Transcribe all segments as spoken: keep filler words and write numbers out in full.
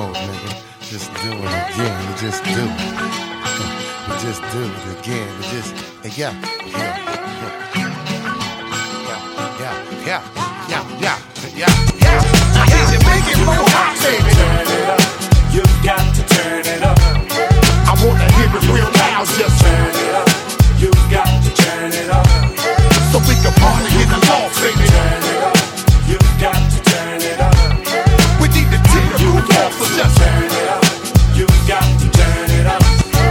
old, nigga. Just do it again. We just do it. We just do it again. We just, yeah, yeah, yeah, yeah, yeah, yeah, yeah, yeah, yeah. I need to make it more hot, baby. Turn it up. You've got to turn it up. I wanna hear it real loud. Just turn it up. You've got to turn it up. So we can party in the loft, baby. Turn it up. You've got to turn it up. We need to tear the roof off, so just turn it up. You've got to turn it up.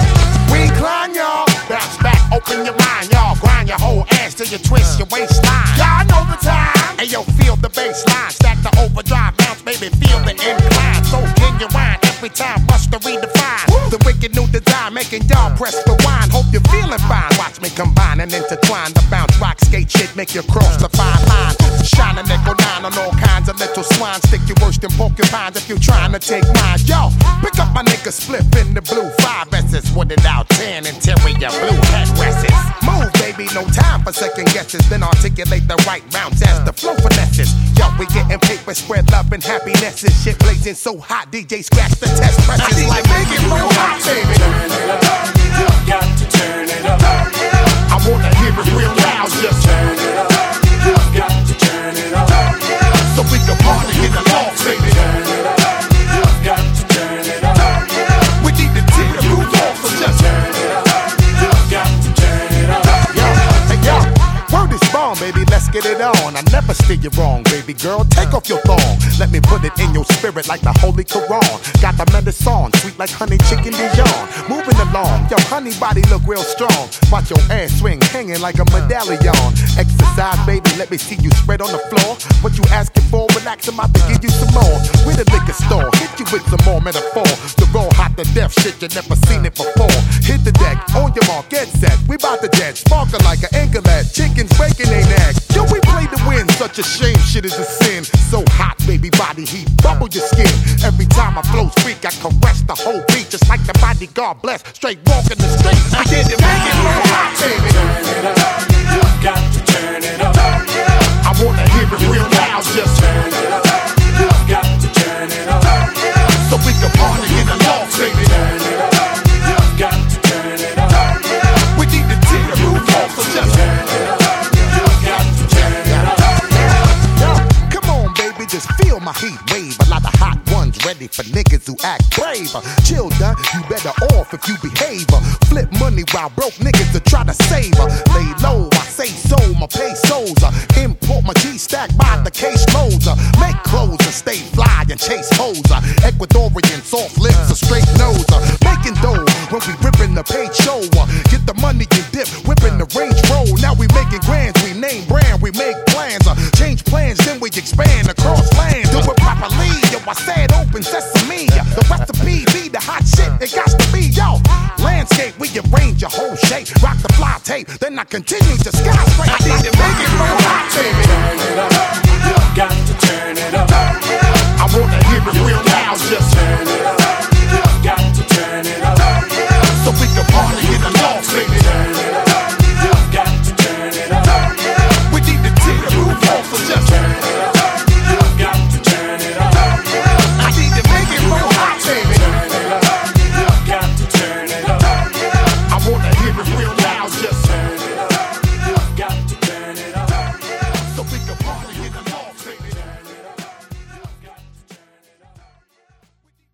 We incline, y'all. Bounce back, open your mind, y'all. Grind your whole ass till you twist your waistline. Y'all know the time. Hey, yo, feel the bass line. Stack the overdrive bounce, baby. Feel the incline. So can you whine every time? Must to redefine the wicked new design, making y'all press rewind. Hope you're feeling fine. Watch me combine and intertwine the bounce rock skate shit. Make you cross the fine line. Shine a nickel nine on all kinds of little swine. Stick you worse than porcupines if you're trying to take mine. Yo, pick up my nigga Spliff in the blue five S's. What it out ten interior blue headrests. Move, baby, no time for second guesses. Then articulate the right rounds as the flow finesses. Yo, we getting paper, spread love and happiness. This shit blazing so hot, D J scratch the test presses like make it more hot, baby. Turn it up. You've got to turn it up. I wanna hear it real loud, just turn it up. You've got to turn it up. So we can party in the loft, baby. Turn it up. You've got to turn it up. We need to tear the roof off, so just turn it up. You've got to turn it up. Yo, hey yo, word is born, baby, let's get it on. I never steer you wrong, baby girl, take off your thong. Let me put it in your spirit like the Holy Quran. Got the medicine, sweet like honey chicken Dijon. Moving along, your honey body look real strong. Watch your ass swing, hanging like a medallion. Exercise, baby, let me see you spread on the floor. What you asking for, relax, I'm about to give you some more. With a liquor store, hit you with some more metaphor. The raw hot to death shit, you never seen it before. Hit the deck, on your mark, get set. We bout to jet, sparkle like an anklet. Chickens breaking they neck. Yo, we play to win, such a shame, shit is a sin. So hot, baby, body heat, bubble your skin. Every time I flow freak, I caress the whole beat. Just like the bodyguard blessed, straight walking the street. I did it, make it more hot, baby. Turn it up. You've got to turn it up. I wanna hear it real loud, just turn it up. You've got to turn it up. So we can party in the loft, baby. Turn it up. You've got to turn it up. We need to tear the roof off, so just turn it up. You've got to turn it up. Yo, come on, baby, just feel my heat wave. A lot of hot ones ready for niggas who act brave. Chill, done, you better off if you behave. Flip money while broke niggas to try to save her. Lay low, I say so, my pesos. Import my G-stack by the case loads. Make clothes and stay fly and chase hoes. Ecuadorian soft lips, a straight nose. Making dough when we ripping the page show. Get the money and dip, whipping the range roll. Now we making grands, we name brand, we make plans. Change plans, then we expand across lands. Do it properly, yo, I said open sesame. The recipe be the hot shit, it got to be, yo. Landscape, we arrange your whole shape. Rock the fly tape, then I continue to skyscrape. I need to make it more hot, baby. Turn it up. You've got to turn it up. I wanna hear it real loud, just turn it up.